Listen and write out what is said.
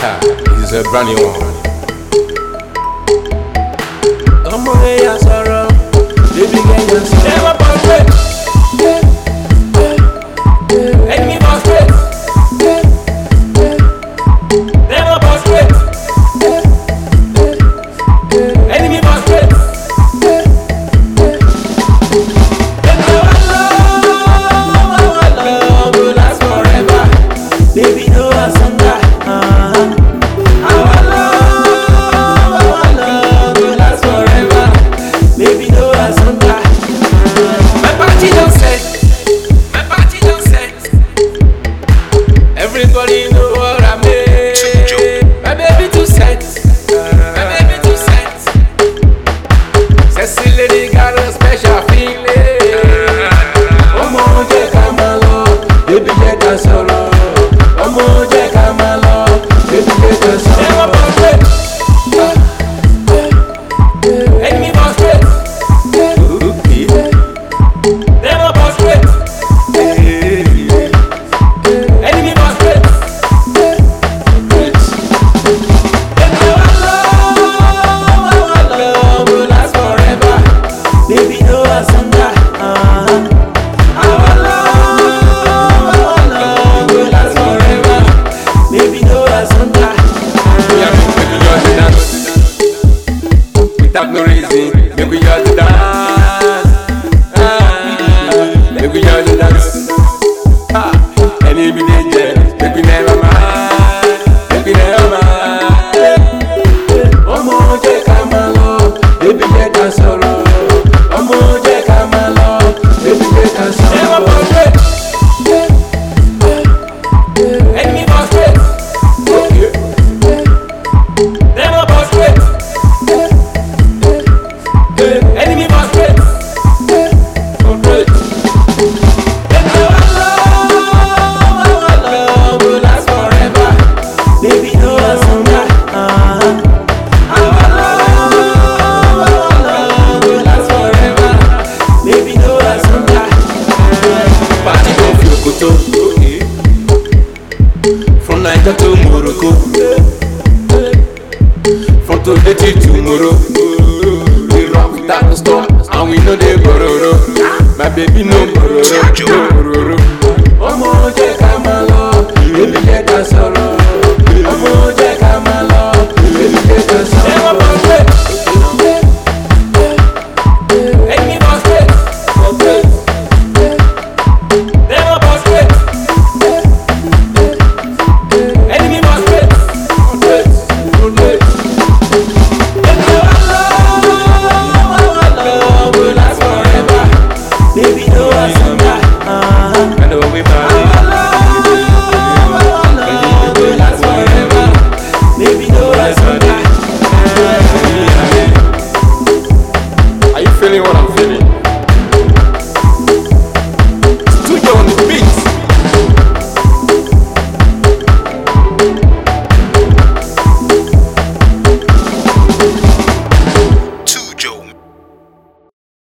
This is a brand new one. Come on, yeah, sorrow. Baby, get your sorrow. Never frustrate. Enemy frustrate. Never frustrate. Enemy frustrate. Love will last forever. Baby, no asunder. Our love will last forever. Baby, no asunder. My party don't set. My party don't set. Everybody know what I made. My baby too set. My baby too set. Sexy lady got a special feeling. Ọmọ jẹ́ ká máa lọ, baby jẹ́ ká sọ̀rọ̀. Ọmọ jẹ́ ká máa lọ, baby jẹ́ ká sọ̀rọ̀. Never frustrate. Enemy frustrate. Never frustrate. Enemy frustrate. Love will last forever. Baby, no asunder. Our love will last forever. Baby, no asunder. Yeah, make we just dance. Without no reason, make we just dance. Make we just dance. Any be danger, make we never mind. Make we never mind. Ọmọ jẹ́ ká máa lọ, baby jẹ́ ká sọ̀rọ̀. Ọmọ jẹ́ ká máa lọ, baby jẹ́ ká sọ̀rọ̀. Never frustrate. Enemy frustrate. Never frustrate. Enemy frustrate. Frustrate. Love will last forever. Baby, no asunder. Our love will last forever. Baby, no asunder. Party go feel koto. From Niger to Morocco. From today till tomorrow. We rock without no stop, and we know they borrow. My baby no borrow.